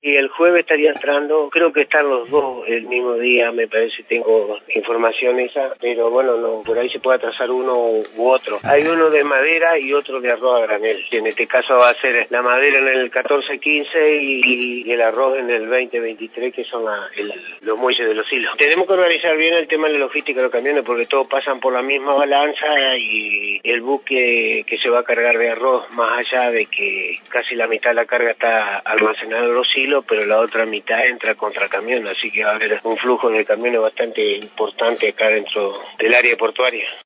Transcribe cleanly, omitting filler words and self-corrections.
Y el jueves estaría entrando, creo que están los dos el mismo día, me parece, tengo información esa, pero bueno, no, por ahí se puede atrasar uno u otro. Hay uno de madera y otro de arroz a granel, que en este caso va a ser la madera en el 14-15 y el arroz en el 20-23, que son los muelles de los hilos. Tenemos que organizar bien el tema de la logística de los camiones, porque todos pasan por la misma balanza y el buque que se va a cargar de arroz, más allá de que casi la mitad de la carga está almacenada en los hilos, pero la otra mitad entra contra camión, así que va a haber un flujo de camiones bastante importante acá dentro del área portuaria.